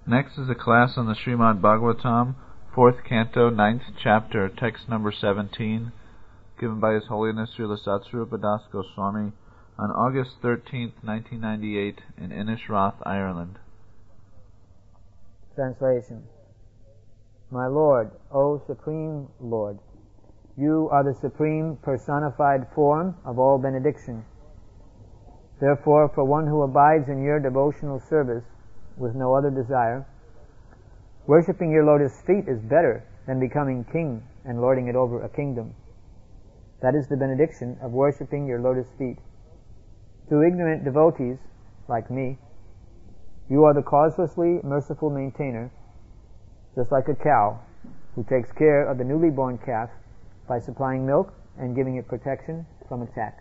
Next is a class on the Srimad Bhagavatam, 4th Canto, 9th Chapter, text number 17, given by His Holiness Srila Satsvarupa Das Goswami on August 13th, 1998, in Innisroth, Ireland. Translation. My Lord, O Supreme Lord, You are the supreme personified form of all benediction. Therefore, for one who abides in Your devotional service with no other desire, worshipping Your lotus feet is better than becoming king and lording it over a kingdom. That is the benediction of worshipping Your lotus feet. To ignorant devotees, like me, You are the causelessly merciful maintainer, just like a cow who takes care of the newly born calf by supplying milk and giving it protection from attack.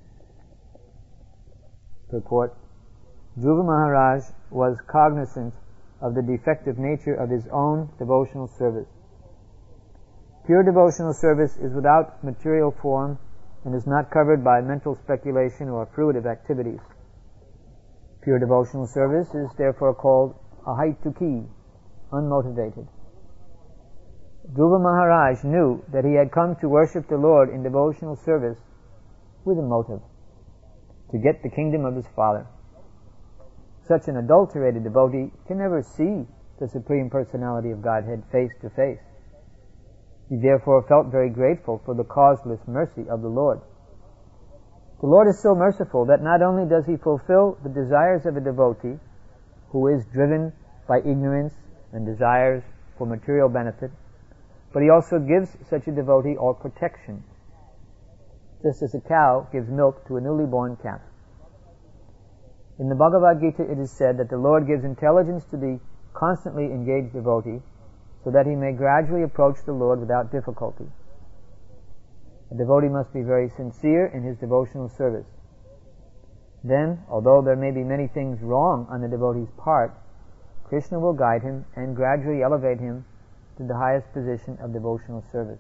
Purport. Dhruva Maharaj was cognizant of the defective nature of his own devotional service. Pure devotional service is without material form and is not covered by mental speculation or fruitive activities. Pure devotional service is therefore called ahaituki, unmotivated. Dhruva Maharaj knew that he had come to worship the Lord in devotional service with a motive, to get the kingdom of his father. Such an adulterated devotee can never see the Supreme Personality of Godhead face to face. He therefore felt very grateful for the causeless mercy of the Lord. The Lord is so merciful that not only does He fulfill the desires of a devotee who is driven by ignorance and desires for material benefit, but He also gives such a devotee all protection, just as a cow gives milk to a newly born calf. In the Bhagavad Gita it is said that the Lord gives intelligence to the constantly engaged devotee so that he may gradually approach the Lord without difficulty. A devotee must be very sincere in his devotional service. Then, although there may be many things wrong on the devotee's part, Krishna will guide him and gradually elevate him to the highest position of devotional service.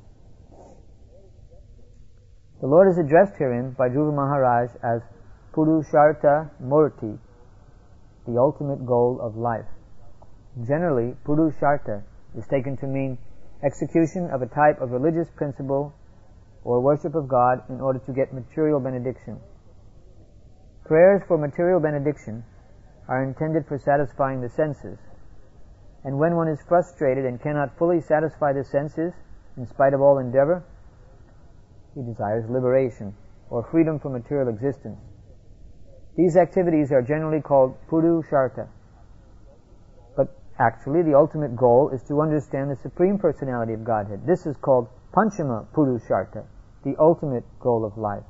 The Lord is addressed herein by Dhruva Maharaj as Purushartha Murti, the ultimate goal of life. Generally, Purushartha is taken to mean execution of a type of religious principle or worship of God in order to get material benediction. Prayers for material benediction are intended for satisfying the senses, and when one is frustrated and cannot fully satisfy the senses in spite of all endeavor, he desires liberation or freedom from material existence. These activities are generally called Purushartha. But actually the ultimate goal is to understand the Supreme Personality of Godhead. This is called Panchama Purushartha, the ultimate goal of life.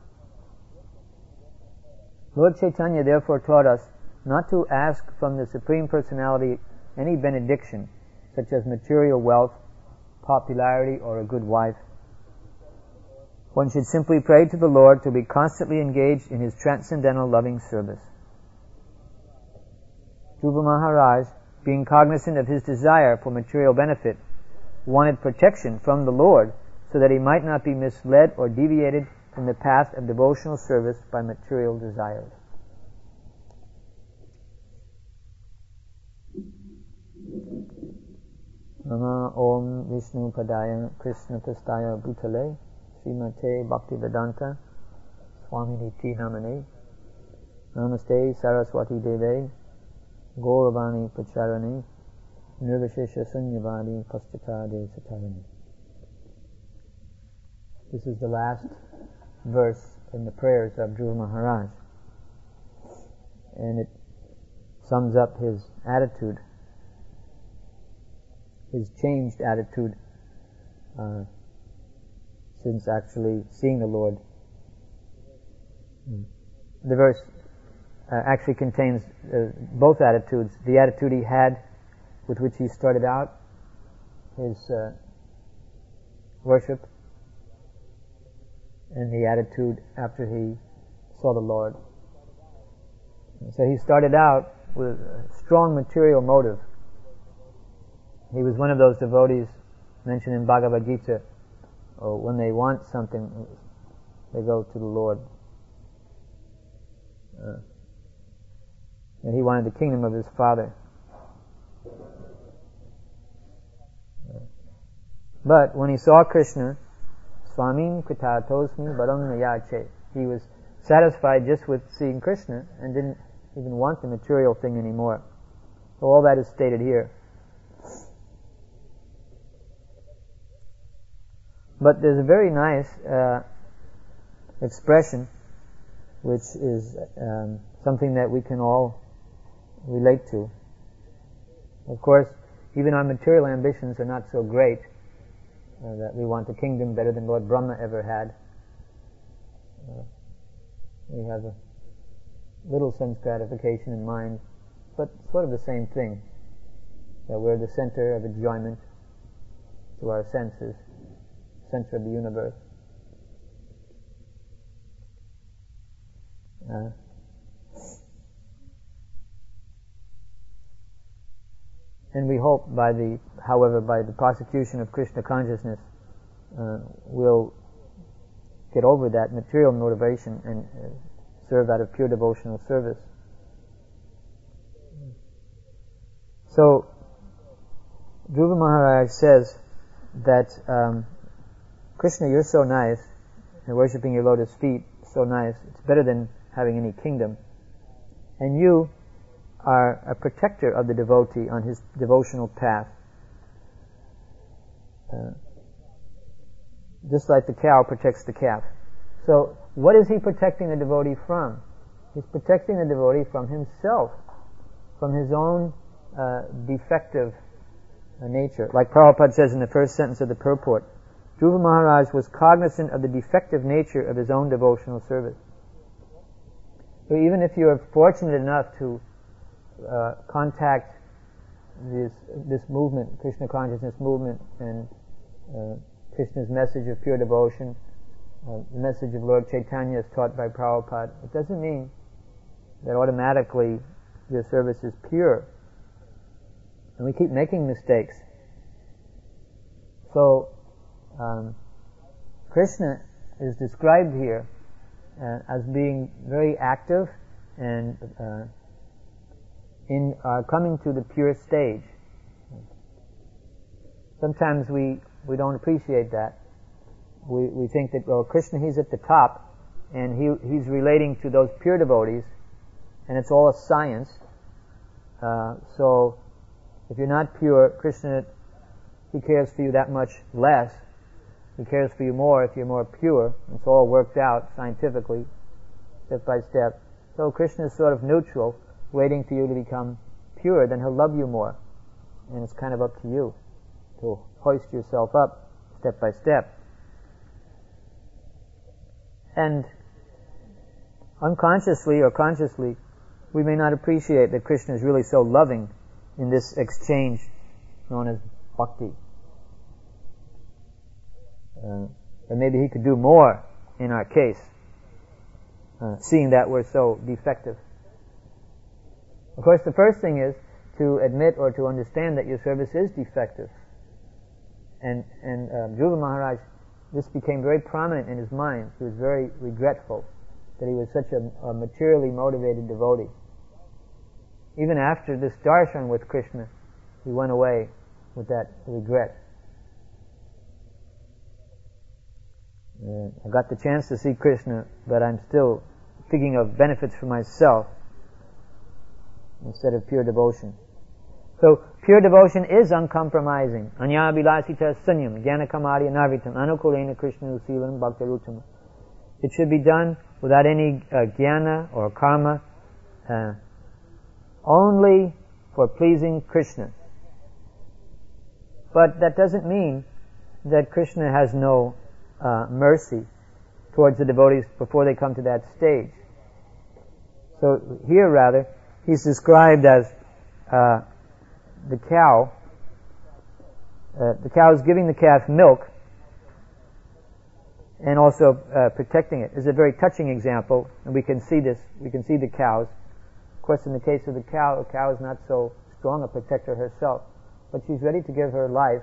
Lord Chaitanya therefore taught us not to ask from the Supreme Personality any benediction, such as material wealth, popularity, or a good wife. One should simply pray to the Lord to be constantly engaged in His transcendental loving service. Dhruva Maharaj, being cognizant of his desire for material benefit, wanted protection from the Lord so that he might not be misled or deviated from the path of devotional service by material desires. Nama Om Vishnu Padaya Krishna Prastaya Bhutale Srimate Bhaktivedanta Swaminiti Namane Namaste Saraswati Deve Gauravani Pacharane Nirvashesha Sunyavadi Paschatade Satarane. This is the last verse in the prayers of Dhruva Maharaj, and it sums up his attitude, his changed attitude since actually seeing the Lord. The verse actually contains both attitudes. The attitude he had with which he started out his worship, and the attitude after he saw the Lord. So he started out with a strong material motive. He was one of those devotees mentioned in Bhagavad Gita, when they want something, they go to the Lord. And he wanted the kingdom of his father. But when he saw Krishna, Swamim Kritatosmi Baram Nayache, he was satisfied just with seeing Krishna and didn't even want the material thing anymore. So all that is stated here. But there's a very nice expression which is something that we can all relate to. Of course, even our material ambitions are not so great that we want a kingdom better than Lord Brahma ever had. We have a little sense gratification in mind, but sort of the same thing, that we're the center of enjoyment to our senses, center of the universe. And we hope however, by the prosecution of Krishna consciousness, we'll get over that material motivation and serve out of pure devotional service. So, Dhruva Maharaj says that, Krishna, you're so nice, and worshipping your lotus feet, so nice, it's better than having any kingdom. And you are a protector of the devotee on his devotional path. Just like the cow protects the calf. So, what is he protecting the devotee from? He's protecting the devotee from himself, from his own defective nature. Like Prabhupada says in the first sentence of the purport, Dhruva Maharaj was cognizant of the defective nature of his own devotional service. So even if you are fortunate enough to contact this movement, Krishna consciousness movement, and Krishna's message of pure devotion, the message of Lord Chaitanya as taught by Prabhupada, it doesn't mean that automatically your service is pure. And we keep making mistakes. So, Krishna is described here as being very active and in coming to the pure stage. Sometimes we don't appreciate that. We think that, well, Krishna, he's at the top, and he's relating to those pure devotees, and it's all a science. So, if you're not pure, Krishna, he cares for you that much less. He cares for you more if you're more pure. It's all worked out scientifically, step by step. So Krishna is sort of neutral, waiting for you to become pure, then he'll love you more. And it's kind of up to you to hoist yourself up step by step. And unconsciously or consciously, we may not appreciate that Krishna is really so loving in this exchange known as bhakti. Or maybe he could do more in our case, seeing that we're so defective. Of course, the first thing is to admit or to understand that your service is defective. And Dhruva Maharaj, this became very prominent in his mind. He was very regretful that he was such a materially motivated devotee. Even after this darshan with Krishna, he went away with that regret. I got the chance to see Krishna, but I'm still thinking of benefits for myself instead of pure devotion. So, pure devotion is uncompromising. Anya vilasita sanyam, jnana kamari anarvitam, anukulena Krishna usilam bhaktiruttama. It should be done without any jnana or karma, only for pleasing Krishna. But that doesn't mean that Krishna has no mercy towards the devotees before they come to that stage. So here, rather, he's described as the cow. The cow is giving the calf milk and also protecting it. This is a very touching example, and we can see this. We can see the cows. Of course, in the case of the cow is not so strong a protector herself, but she's ready to give her life,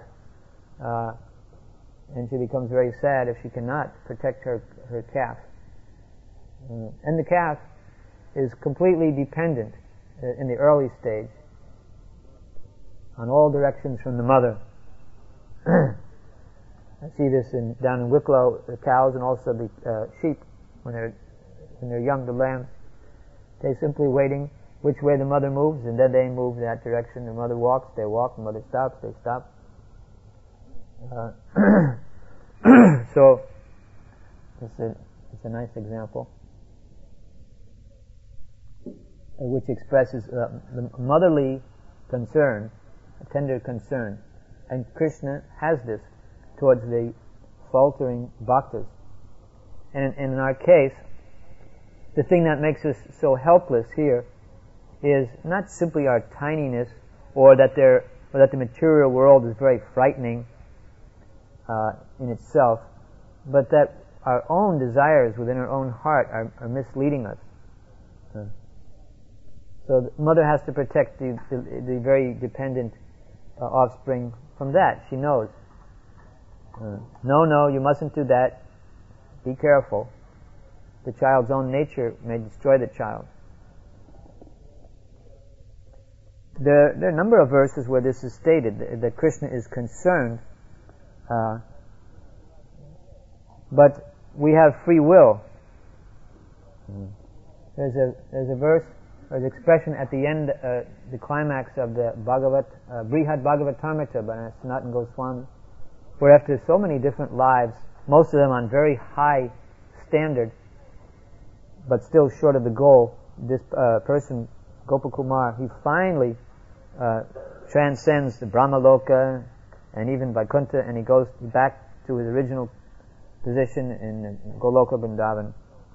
and she becomes very sad if she cannot protect her calf. And the calf is completely dependent in the early stage on all directions from the mother. I see this down in Wicklow, the cows and also the sheep, when they're young, the lambs. They're simply waiting which way the mother moves, and then they move in that direction. The mother walks, they walk. The mother stops, they stop. So it's a nice example, which expresses the motherly concern, a tender concern. And Krishna has this towards the faltering bhaktas. And in our case, the thing that makes us so helpless here is not simply our tininess, or that the material world is very frightening in itself, but that our own desires within our own heart are misleading us. So the mother has to protect the very dependent offspring from that. She knows. No, you mustn't do that. Be careful. The child's own nature may destroy the child. There are a number of verses where this is stated, that Krishna is concerned, but we have free will. There's a verse, or an expression at the end, the climax of the Brihad Bhagavatamrita by Sanatana Goswami, where after so many different lives, most of them on very high standard, but still short of the goal, this person, Gopakumar, he finally transcends the Brahmaloka and even Vaikuntha, and he goes back to his original position in Goloka Vrindavan.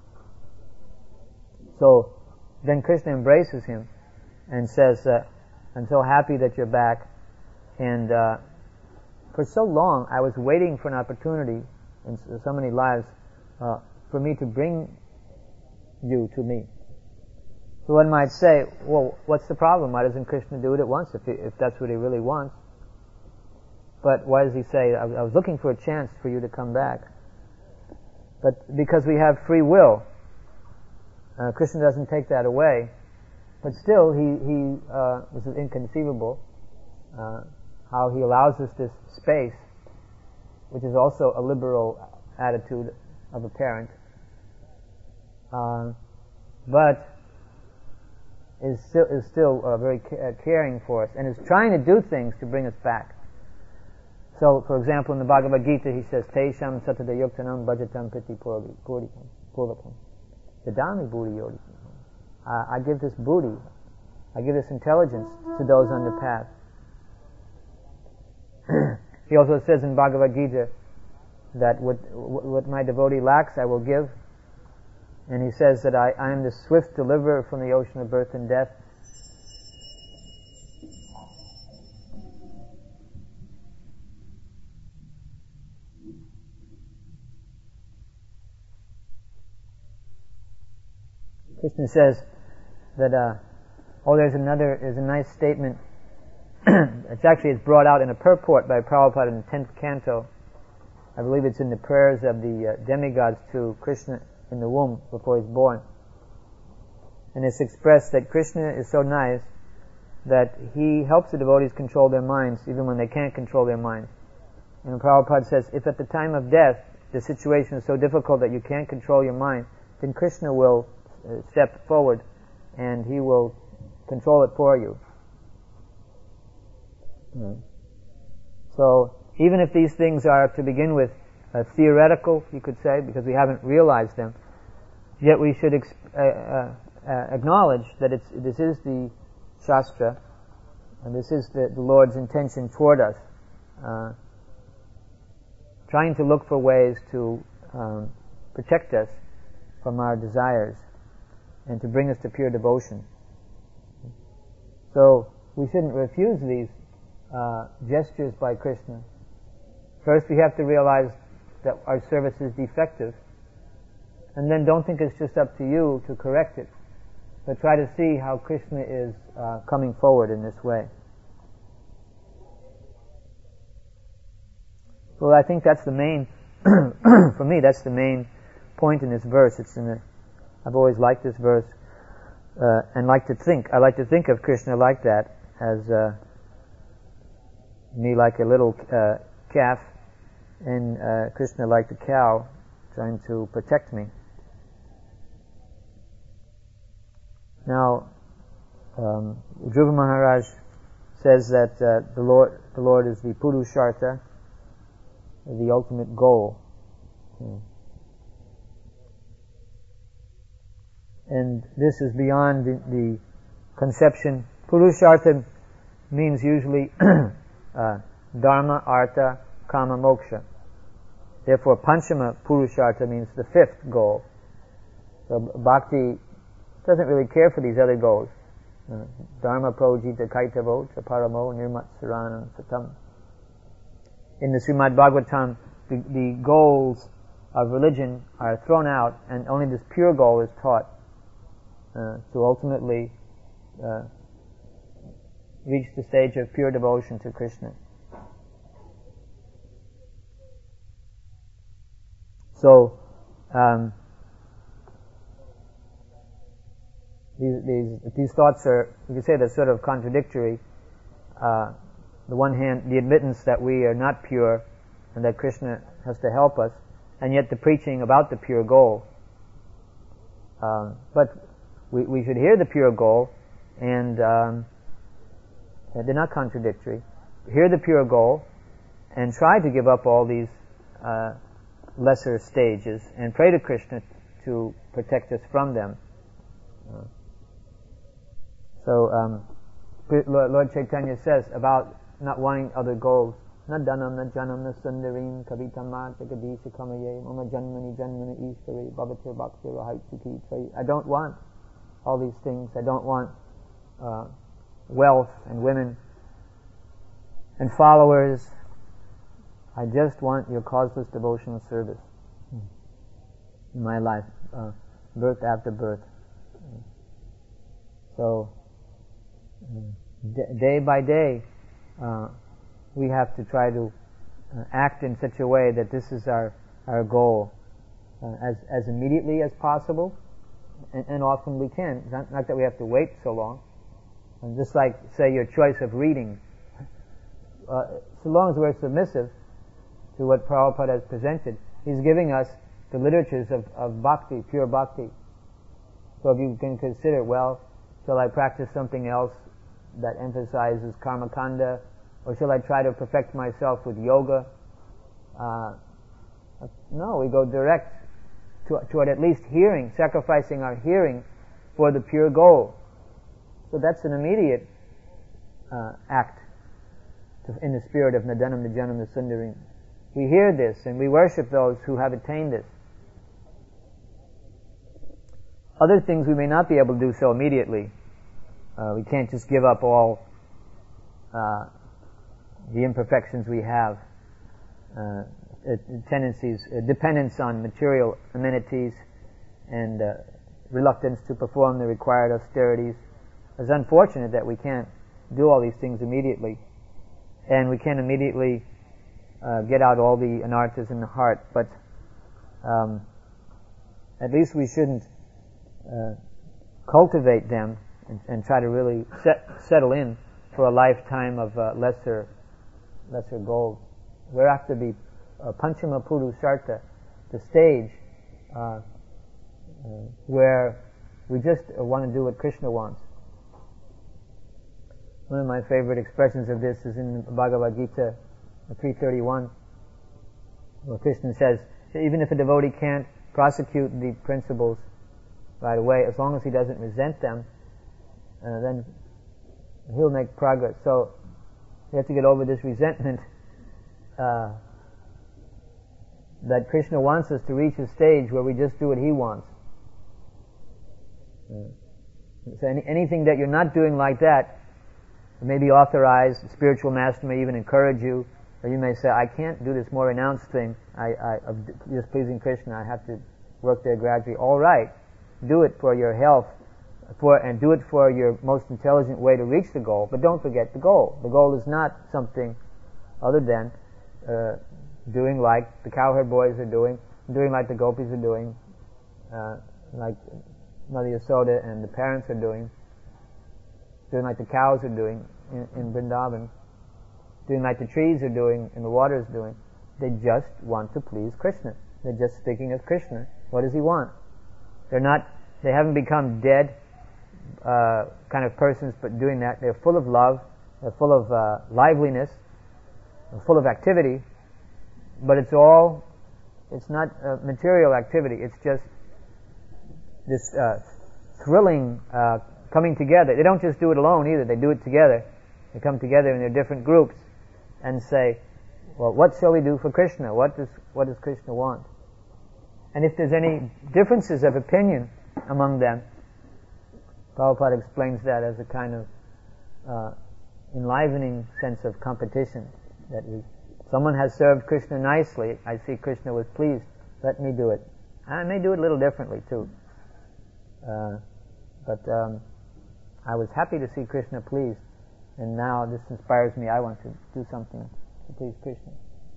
So then Krishna embraces him and says, I'm so happy that you're back, and for so long I was waiting for an opportunity in so many lives for me to bring you to me. So one might say, well, what's the problem? Why doesn't Krishna do it at once if that's what he really wants? But why does he say, I was looking for a chance for you to come back? But because we have free will, Krishna doesn't take that away. But still, this is inconceivable, how he allows us this space, which is also a liberal attitude of a parent, but is still very caring for us, and is trying to do things to bring us back. So, for example, in the Bhagavad Gita, he says, Tesham satada yuktanam bhajatam priti purvakam dadami buddhi yodi. I give this buddhi, I give this intelligence to those on the path. He also says in Bhagavad Gita that what my devotee lacks, I will give. And he says that I am the swift deliverer from the ocean of birth and death. Krishna says that, there's a nice statement. It's brought out in a purport by Prabhupada in the 10th canto. I believe it's in the prayers of the demigods to Krishna in the womb before he's born. And it's expressed that Krishna is so nice that he helps the devotees control their minds even when they can't control their minds. And Prabhupada says, if at the time of death the situation is so difficult that you can't control your mind, then Krishna will step forward and he will control it for you. So even if these things are to begin with theoretical, you could say, because we haven't realized them, yet we should acknowledge that this is the Shastra, and this is the Lord's intention toward us, trying to look for ways to protect us from our desires and to bring us to pure devotion. So we shouldn't refuse these gestures by Krishna. First we have to realize that our service is defective, and then don't think it's just up to you to correct it, but try to see how Krishna is coming forward in this way. Well, I think that's the main, for me, that's the main point in this verse. I've always liked this verse, and I like to think of Krishna like that, as me like a little calf and Krishna, like the cow, trying to protect me. Now, Dhruva Maharaj says that the Lord is the Purushartha, the ultimate goal. And this is beyond the conception. Purushartha means usually Dharma, Artha, Kama, Moksha. Therefore, Panchama Purushartha means the fifth goal. So Bhakti doesn't really care for these other goals. Dharma projita kaitavo paramo nirmat saranam satam. In the Srimad Bhagavatam, the goals of religion are thrown out, and only this pure goal is taught to ultimately reach the stage of pure devotion to Krishna. So, these thoughts are, you could say, they're sort of contradictory. The one hand, the admittance that we are not pure and that Krishna has to help us, and yet the preaching about the pure goal. But we should hear the pure goal, and they're not contradictory. Hear the pure goal, and try to give up all these lesser stages, and pray to Krishna to protect us from them. So Lord Chaitanya says about not wanting other goals. Na dhanam, na janam, na sundarim, kavitamma, jagadisha kamaye, mama janmani janmani ishvare, bhavatir bhaktir rahaitsukhi tvayi. I don't want all these things. I don't want wealth and women and followers. I just want your causeless devotional service in my life, birth after birth. So, day by day, we have to try to act in such a way that this is our goal, as immediately as possible, and often we can. Not that we have to wait so long. And just like, say, your choice of reading, so long as we're submissive to what Prabhupada has presented, he's giving us the literatures of bhakti, pure bhakti. So if you can consider, well, shall I practice something else that emphasizes karma kanda, or shall I try to perfect myself with yoga? No, we go direct toward at least hearing, sacrificing our hearing for the pure goal. So that's an immediate act in the spirit of Nadanam, Najanam, Nasundarim. We hear this and we worship those who have attained this. Other things we may not be able to do so immediately. We can't just give up all the imperfections we have, tendencies, dependence on material amenities, and reluctance to perform the required austerities. It's unfortunate that we can't do all these things immediately, and we can't immediately get out all the anarthas in the heart, but at least we shouldn't cultivate them and try to really settle in for a lifetime of lesser goals. We're after the Panchama Purushartha, the stage where we just want to do what Krishna wants. One of my favorite expressions of this is in Bhagavad Gita 3:31, where Krishna says, even if a devotee can't prosecute the principles right away, as long as he doesn't resent them, then he'll make progress. So we have to get over this resentment that Krishna wants us to reach a stage where we just do what he wants. So anything that you're not doing like that may be authorized. The spiritual master may even encourage you, or you may say, I can't do this more renounced thing of just pleasing Krishna. I have to work there gradually. All right, do it for your health, and do it for your most intelligent way to reach the goal, but don't forget the goal. The goal is not something other than doing like the cowherd boys are doing like the gopis are doing, like Mother Yasoda and the parents are doing like the cows are doing in Vrindavan, doing like the trees are doing and the water is doing. they just want to please Krishna. They're just speaking of Krishna. What does he want? They haven't become dead kind of persons but doing that. They're full of love, they're full of liveliness, they're full of activity, but it's not material activity. It's just this thrilling coming together. They don't just do it alone either. They do it together. They come together in their different groups and say, well, what shall we do for Krishna? What does Krishna want? And if there's any differences of opinion among them, Prabhupada explains that as a kind of enlivening sense of competition. That someone has served Krishna nicely, I see Krishna was pleased, let me do it. I may do it a little differently too. But I was happy to see Krishna pleased, and now this inspires me, I want to do something to please Krishna.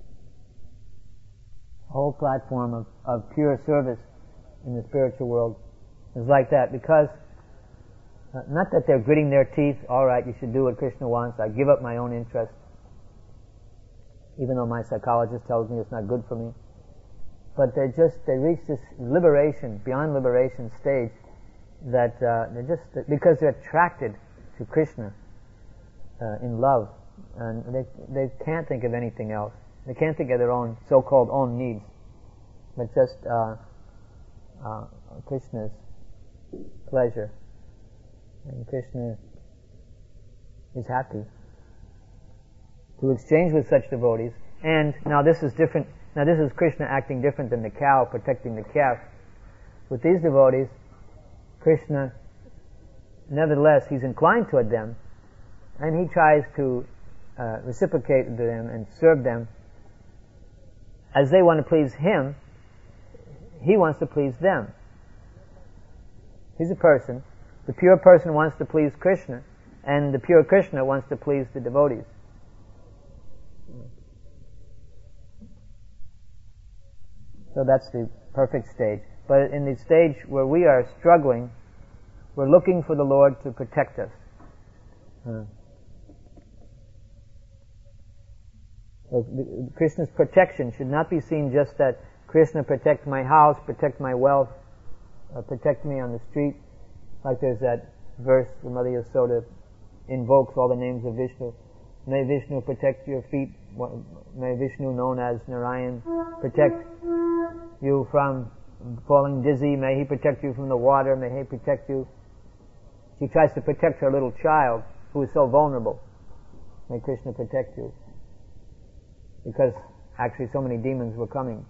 The whole platform of pure service in the spiritual world is like that, because not that they're gritting their teeth, all right, you should do what Krishna wants, I give up my own interest, even though my psychologist tells me it's not good for me. But they reach this liberation, beyond liberation stage, that because they're attracted to Krishna in love, and they can't think of anything else. They can't think of their own so-called own needs, but just Krishna's pleasure. And Krishna is happy to exchange with such devotees. And now this is different. Now this is Krishna acting different than the cow protecting the calf. With these devotees, Krishna, nevertheless, he's inclined toward them, and he tries to reciprocate to them and serve them. As they want to please him, he wants to please them. He's a person. The pure person wants to please Krishna, and the pure Krishna wants to please the devotees. So that's the perfect stage. But in the stage where we are struggling, we're looking for the Lord to protect us. So Krishna's protection should not be seen just that Krishna protect my house, protect my wealth, protect me on the street. Like there's that verse where Mother Yasoda invokes all the names of Vishnu. May Vishnu protect your feet. May Vishnu, known as Narayan, protect you from falling dizzy. May he protect you from the water. May he protect you. She tries to protect her little child who is so vulnerable. May Krishna protect you. Because actually so many demons were coming.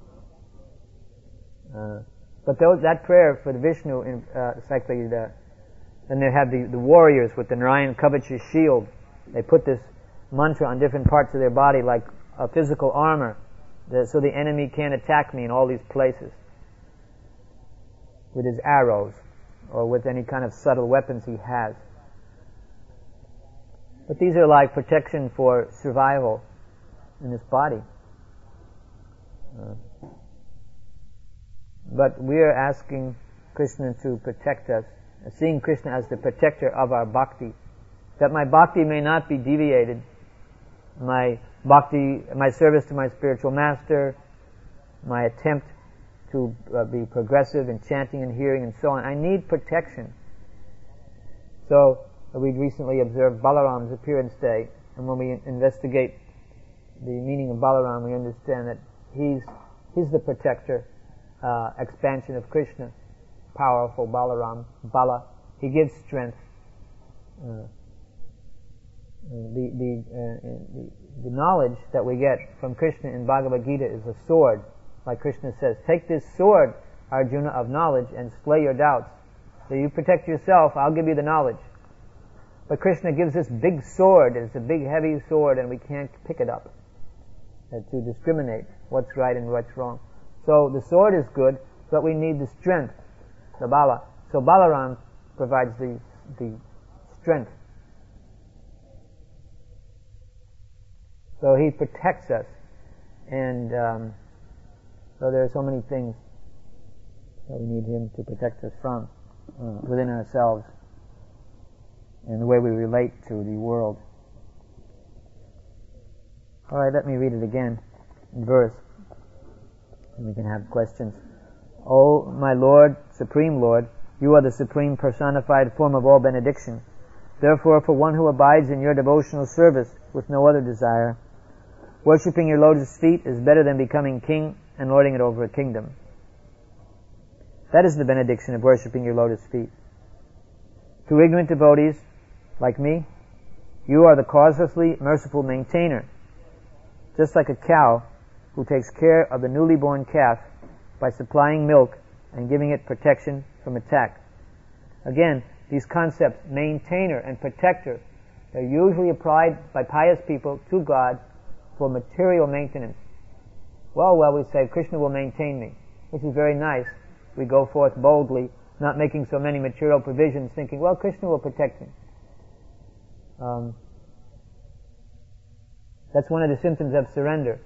But that prayer for the Vishnu, it's like then they have the warriors with the Narayan Kavacha shield. They put this mantra on different parts of their body like a physical armor, so the enemy can't attack me in all these places with his arrows or with any kind of subtle weapons he has. But these are like protection for survival in this body. But we are asking Krishna to protect us, seeing Krishna as the protector of our bhakti, that my bhakti may not be deviated, my service to my spiritual master, my attempt to be progressive in chanting and hearing and so on. I need protection. So we recently observed Balaram's appearance day, and when we investigate the meaning of Balaram, we understand that he's the protector, expansion of Krishna, powerful Balaram, Bala. He gives strength. The knowledge that we get from Krishna in Bhagavad Gita is a sword. Like Krishna says, take this sword, Arjuna, of knowledge and slay your doubts. So you protect yourself, I'll give you the knowledge. But Krishna gives this big sword, it's a big heavy sword, and we can't pick it up to discriminate what's right and what's wrong. So the sword is good, but we need the strength, the Bala. So Balaram provides the strength. So he protects us, and so there are so many things that we need him to protect us from within ourselves and the way we relate to the world. All right, let me read it again. verse. And we can have questions. O my Lord, Supreme Lord, you are the supreme personified form of all benediction. Therefore, for one who abides in your devotional service with no other desire, worshipping your lotus feet is better than becoming king and lording it over a kingdom. That is the benediction of worshipping your lotus feet. To ignorant devotees, like me, you are the causelessly merciful maintainer, just like a cow who takes care of the newly born calf by supplying milk and giving it protection from attack. Again, these concepts, maintainer and protector, are usually applied by pious people to God for material maintenance. Well, we say, Krishna will maintain me, which is very nice. We go forth boldly, not making so many material provisions, thinking, well, Krishna will protect me. That's one of the symptoms of surrender.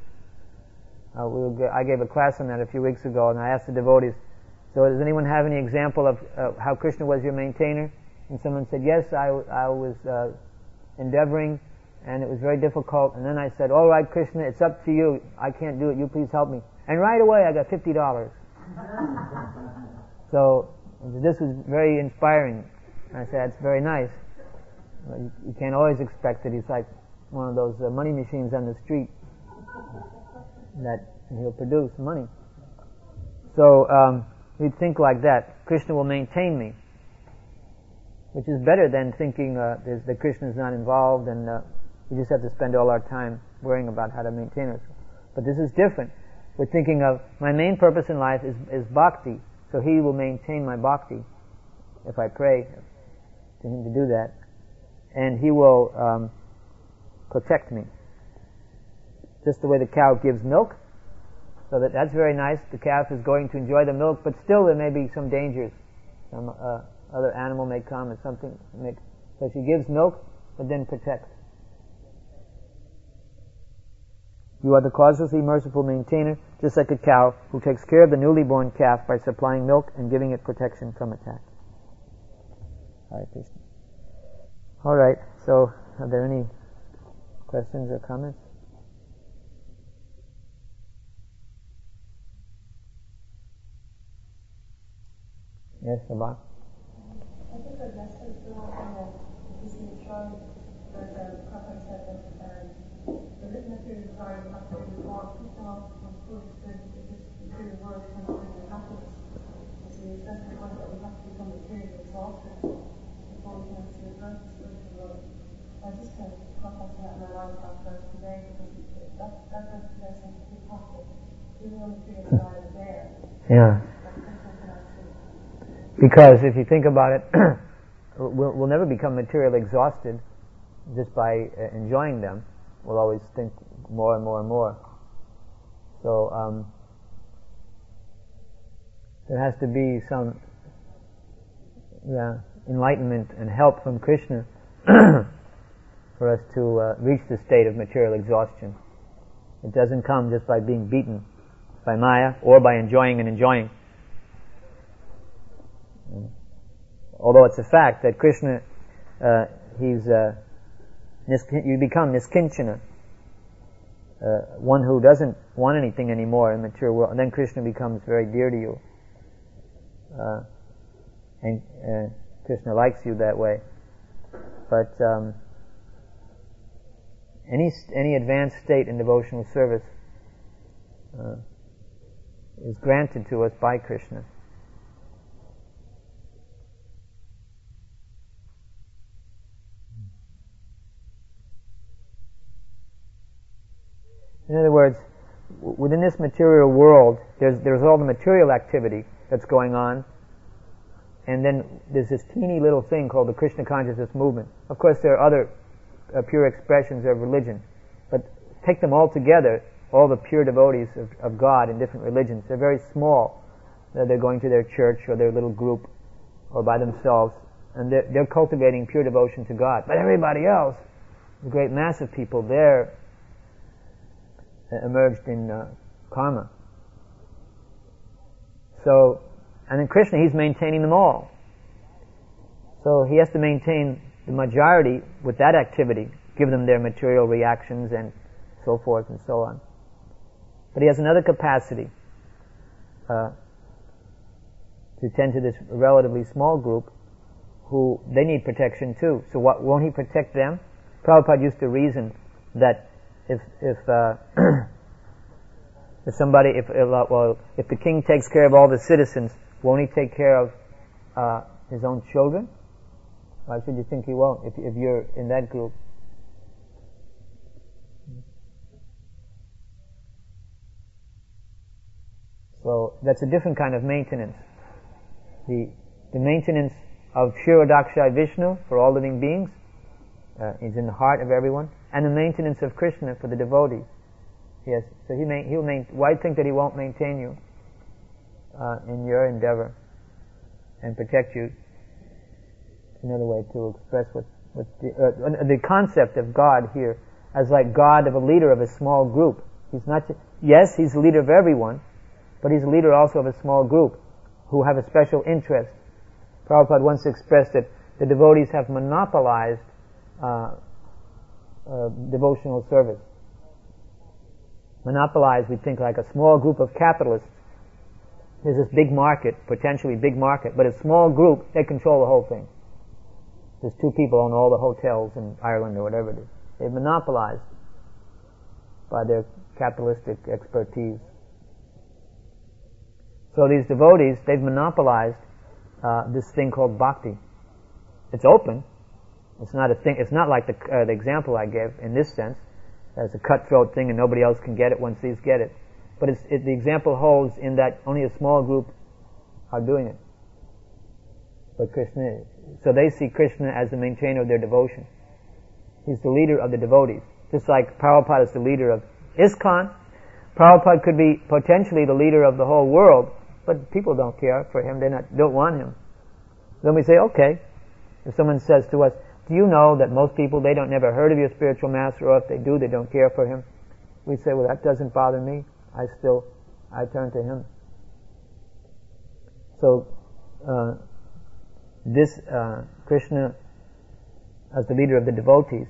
I gave a class on that a few weeks ago, and I asked the devotees, so does anyone have any example of how Krishna was your maintainer? And someone said, yes, I was endeavoring, and it was very difficult. And then I said, all right, Krishna, it's up to you. I can't do it. You please help me. And right away, I got $50. So this was very inspiring. I said, that's very nice. You can't always expect it. He's like one of those money machines on the street that he'll produce money. So we'd think like that. Krishna will maintain me, which is better than thinking that Krishna is not involved and we just have to spend all our time worrying about how to maintain ourselves. But this is different. We're thinking of my main purpose in life is bhakti, so he will maintain my bhakti if I pray to him to do that, and he will protect me. Just the way the cow gives milk, so that's very nice. The calf is going to enjoy the milk, but still there may be some dangers. Some other animal may come or something. So she gives milk, but then protects. You are the causelessly merciful maintainer, just like a cow who takes care of the newly born calf by supplying milk and giving it protection from attack. Hare Krishna. All right. So, are there any questions or comments? Yes, Sabah? I think the message that is in the chart that Prabhupada said that the written material desire has to be involved, keep them off from food experience, this material world can bring you happiness. So you said the point that we have to become materially exhausted before we can actually advance the spiritual world. I just kind of processed that in my life after today, because that verse today seems to be possible. Even though material desire is there. Yeah. Because if you think about it, we'll never become materially exhausted just by enjoying them. We'll always think more and more and more. So there has to be some enlightenment and help from Krishna for us to reach the state of material exhaustion. It doesn't come just by being beaten by Maya or by enjoying and enjoying. Although it's a fact that Krishna, you become niskinchana, one who doesn't want anything anymore in the material world, and then Krishna becomes very dear to you, and Krishna likes you that way. But any advanced state in devotional service is granted to us by Krishna. In other words, within this material world, there's all the material activity that's going on, and then there's this teeny little thing called the Krishna consciousness movement. Of course, there are other pure expressions of religion, but take them all together, all the pure devotees of God in different religions, they're very small. They're going to their church or their little group or by themselves, and they're cultivating pure devotion to God. But everybody else, the great mass of people, they're emerged in karma. So, and then Krishna, he's maintaining them all. So he has to maintain the majority with that activity, give them their material reactions and so forth and so on. But he has another capacity to tend to this relatively small group who they need protection too. So won't he protect them? Prabhupada used to reason that if the king takes care of all the citizens, won't he take care of his own children? Why should you think he won't if you're in that group? So that's a different kind of maintenance. The maintenance of Kshirodakshai Vishnu for all living beings is in the heart of everyone, and the maintenance of Krishna for the devotees. Yes, so why think that he won't maintain you in your endeavor and protect you? Another way to express what the concept of God here as like God of a leader of a small group. He's not. Yes, he's the leader of everyone, but he's a leader also of a small group who have a special interest. Prabhupada once expressed that the devotees have monopolized devotional service. Monopolized, we think like a small group of capitalists. There's this big market, potentially big market, but a small group, they control the whole thing. There's two people own all the hotels in Ireland or whatever it is. They've monopolized by their capitalistic expertise. So these devotees, they've monopolized this thing called bhakti. It's open. It's not a thing. It's not like the example I gave in this sense, as a cutthroat thing and nobody else can get it once these get it. But the example holds in that only a small group are doing it. But Krishna, so they see Krishna as the maintainer of their devotion. He's the leader of the devotees. Just like Prabhupada is the leader of ISKCON, Prabhupada could be potentially the leader of the whole world, but people don't care for him. They don't want him. Then we say, okay. If someone says to us, do you know that most people, they don't never heard of your spiritual master, or if they do, they don't care for him? We say, well, that doesn't bother me. I turn to him. So, this Krishna as the leader of the devotees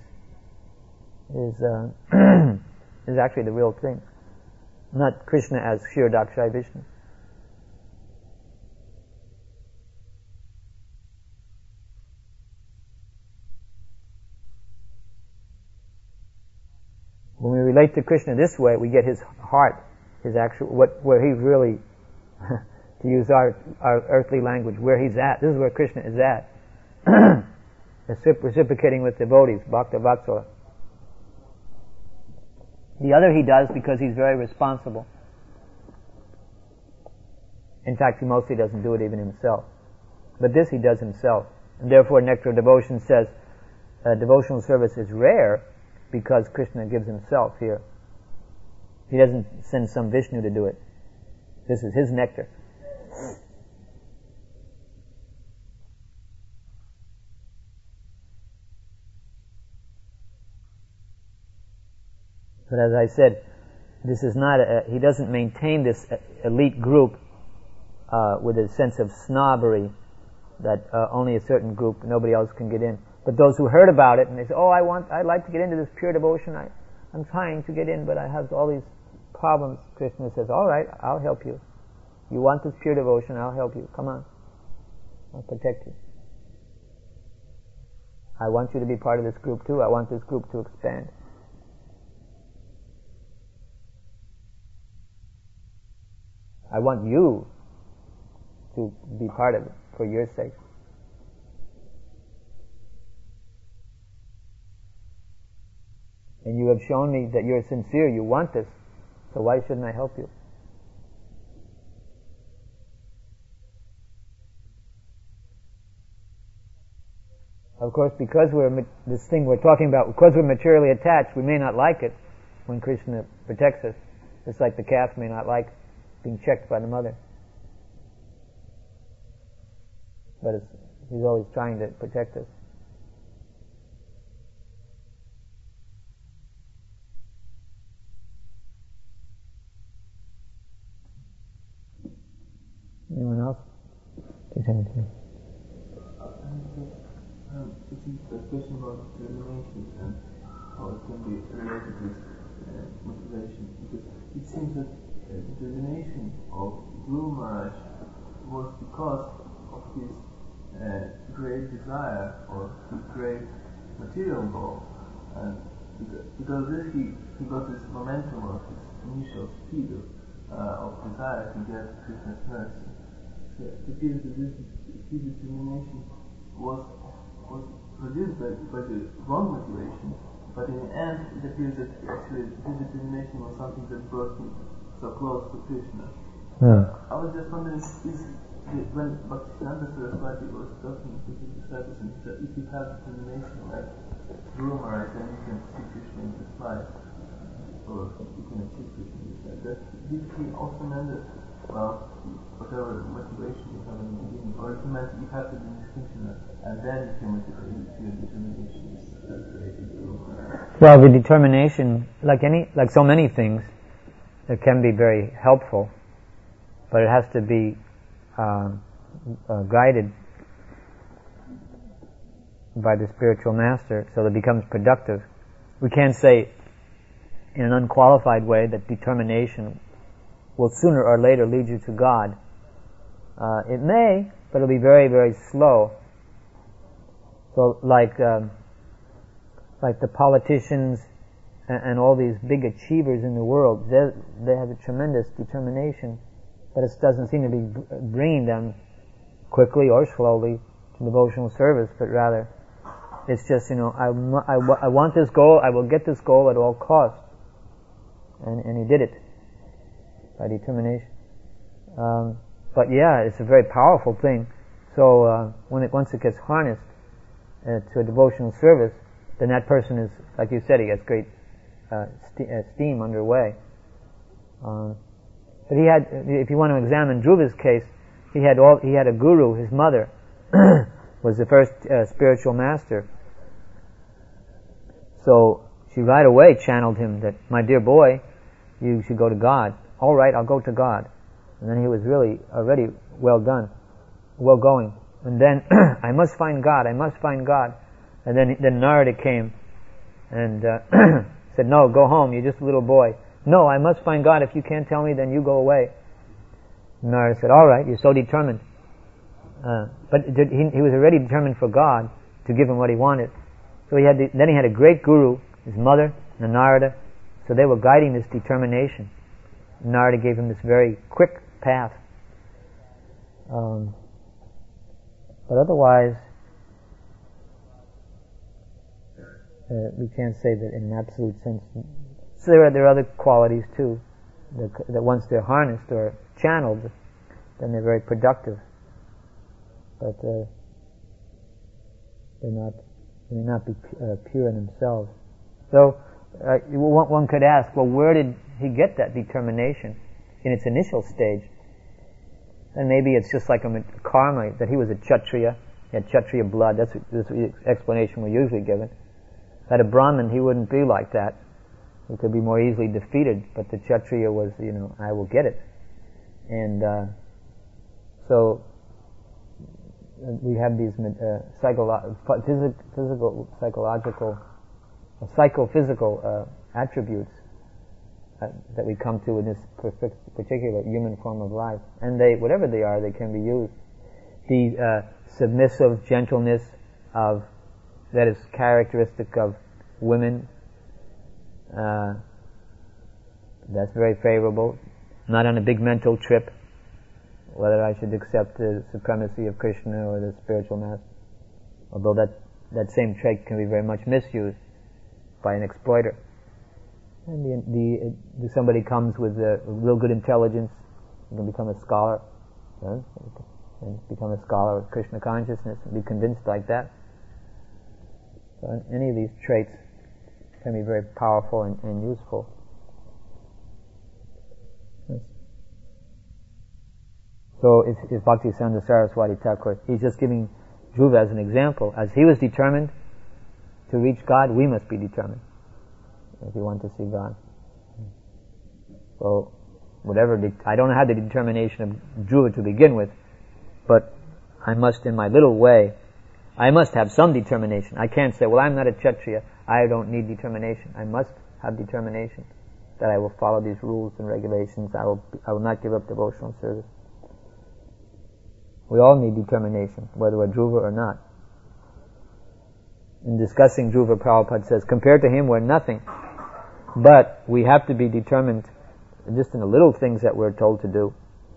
is actually the real thing, not Krishna as Kshirodakshai Vishnu. When we relate to Krishna this way, we get his heart, his actual, where he's really, to use our earthly language, where he's at. This is where Krishna is at. Reciprocating with devotees, Bhakta Vatsala. The other he does because he's very responsible. In fact, he mostly doesn't do it even himself. But this he does himself. And therefore Nectar of Devotion says devotional service is rare because Krishna gives himself here. He doesn't send some Vishnu to do it. This is his nectar. But as I said, this is not he doesn't maintain this elite group with a sense of snobbery that only a certain group, nobody else can get in. But those who heard about it and they say, oh, I'd like to get into this pure devotion. I'm trying to get in, but I have all these problems. Krishna says, all right, I'll help you. You want this pure devotion, I'll help you. Come on. I'll protect you. I want you to be part of this group too. I want this group to expand. I want you to be part of it for your sake. And you have shown me that you're sincere, you want this, so why shouldn't I help you? Of course, because this thing we're talking about, because we're materially attached, we may not like it when Krishna protects us. Just like the calf may not like being checked by the mother. But he's always trying to protect us. Anyone else? Please have it. It's a question about termination and how it can be related with motivation, because it seems that the determination of Dhruva Maharaj was because of his great desire or his great material goal, and because of this he got this momentum of his initial speed of desire to get Krishna's mercy. So it appears that this his determination was produced by the wrong motivation, but in the end it appears that actually his determination was something that brought him so close to Krishna. I was just wondering, when Bhaktisiddhanta Saraswati was talking to his disciples, and he said, if you have determination like Dhruva Maharaj, then you can see Krishna in this life, or you can achieve Krishna in this life. Did he also mean that, well, whatever motivation you have in the beginning, or he meant you have to do distinction, and then you can motivate your determination is related to Well, the determination, like so many things, it can be very helpful, but it has to be guided by the spiritual master so that it becomes productive. We can't say in an unqualified way that determination will sooner or later lead you to God. It may, but it'll be very, very slow. So like the politicians and all these big achievers in the world, they have a tremendous determination, but it doesn't seem to be bringing them quickly or slowly to devotional service, but rather it's just, I want this goal, I will get this goal at all costs. And he did it by determination. But yeah, it's a very powerful thing. So once it gets harnessed to a devotional service, then that person is, like you said, he gets great steam underway. But he had, if you want to examine Dhruva's case, he had a guru. His mother was the first spiritual master. So she right away channeled him that, my dear boy, you should go to God. All right, I'll go to God. And then he was really already well going. And then, I must find God, I must find God. And then Narada came and said, no, go home, you're just a little boy. No, I must find God. If you can't tell me, then you go away. And Narada said, all right, you're so determined. But he was already determined for God to give him what he wanted. So then he had a great guru, his mother, and Narada. So they were guiding this determination. Narada gave him this very quick path. But otherwise, we can't say that in an absolute sense. So there are other qualities too, that once they're harnessed or channeled, then they're very productive. But they may not be pure in themselves. So one could ask, well, where did he get that determination in its initial stage? And maybe it's just like a karma, that he was a Kshatriya, he had Kshatriya blood. That's the explanation we're usually given. That a Brahmin, he wouldn't be like that. He could be more easily defeated, but the Kshatriya was, I will get it. And so we have these psychophysical attributes that we come to in this particular human form of life. And whatever they are, they can be used. The submissive gentleness that is characteristic of women, that's very favorable. Not on a big mental trip, whether I should accept the supremacy of Krishna or the spiritual master. Although that same trait can be very much misused by an exploiter. And somebody comes with a real good intelligence, you can become a scholar, and become a scholar of Krishna consciousness and be convinced like that. So any of these traits can be very powerful and useful. Yes. So if Bhaktisiddhanta Saraswati Thakur, he's just giving Dhruva as an example. As he was determined to reach God, we must be determined if we want to see God. So I don't have the determination of Dhruva to begin with, but I must, in my little way, I must have some determination. I can't say, well, I'm not a Kshatriya, I don't need determination. I must have determination that I will follow these rules and regulations. I will not give up devotional service. We all need determination, whether we're Dhruva or not. In discussing Dhruva, Prabhupada says, compared to him, we're nothing. But we have to be determined just in the little things that we're told to do.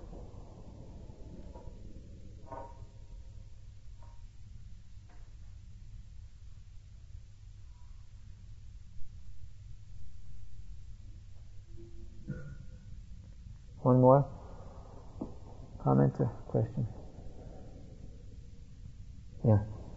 One more comment or question? Yeah.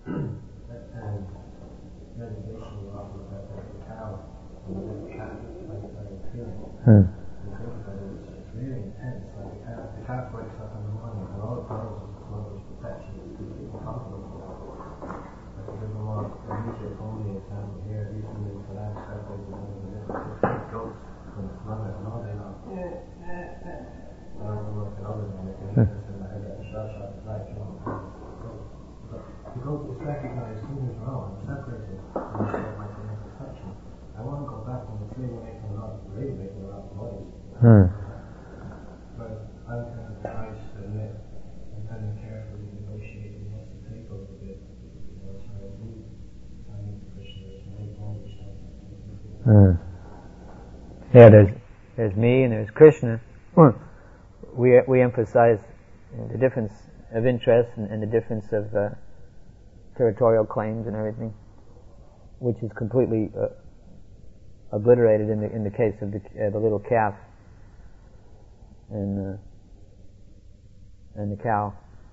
Meditation you offer about the cow and the cat, like feeling. Hmm. You think about it, it's really intense. Like the cat wakes up in the morning and all it knows is its mother's protection is completely confident. Like a little more immediate only is down here, recently for that circle, it goes from its mother and all day long. I don't know like another one, like in the head of the shot at night, you know. Because it's recognized something's wrong, I'm separated, and I share my connected affection. I want to go back and it's really making a lot of noise. But I'm kind of trying to admit, I'm kind of carefully negotiating not to take over a bit, because I do, I need to Krishna, there's no longer something. Yeah, there's me and there's Krishna. We emphasize the difference of interest and the difference of territorial claims and everything, which is completely obliterated in the case of the little calf and the cow.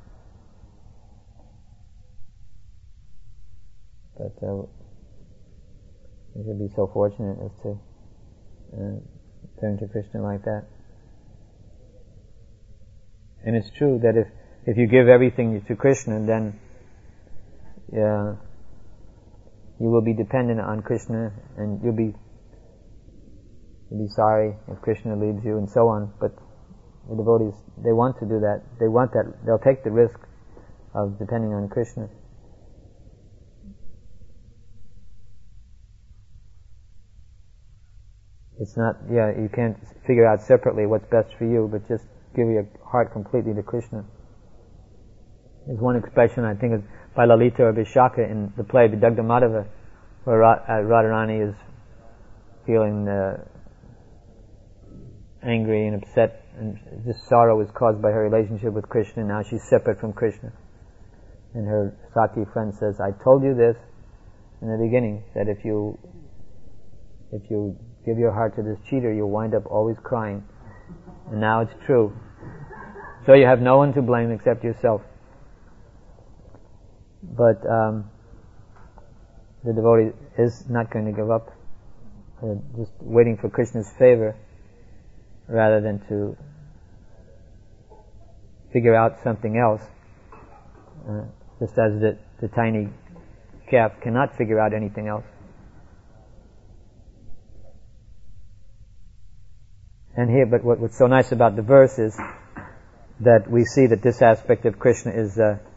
But we should be so fortunate as to turn to Krishna like that. And it's true that if you give everything to Krishna, then you will be dependent on Krishna, and you'll be sorry if Krishna leaves you, and so on. But the devotees, they want to do that. They want that. They'll take the risk of depending on Krishna. It's not, you can't figure out separately what's best for you, but just give your heart completely to Krishna. There's one expression, I think, is by Lalita or Vishaka in the play Vidagdha Madhava, where Radharani is feeling angry and upset, and this sorrow is caused by her relationship with Krishna. Now she's separate from Krishna. And her Saki friend says, I told you this in the beginning, that if you give your heart to this cheater, you'll wind up always crying. And now it's true. So you have no one to blame except yourself. But the devotee is not going to give up, just waiting for Krishna's favor, rather than to figure out something else. Just as the tiny calf cannot figure out anything else. And here, but what's so nice about the verse is that we see that this aspect of Krishna is,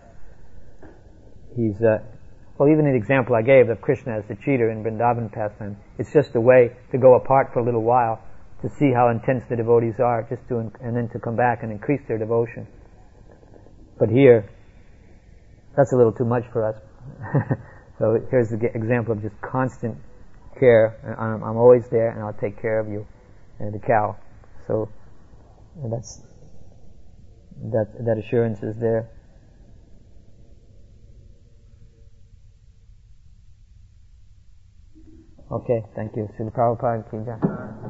even the example I gave of Krishna as the cheater in Vrindavan pastime, it's just a way to go apart for a little while, to see how intense the devotees are, and then to come back and increase their devotion. But here, that's a little too much for us. So here's the example of just constant care. I'm always there, and I'll take care of you, and the cow. So that assurance is there. Okay, thank you. Srila Prabhupada ki jai.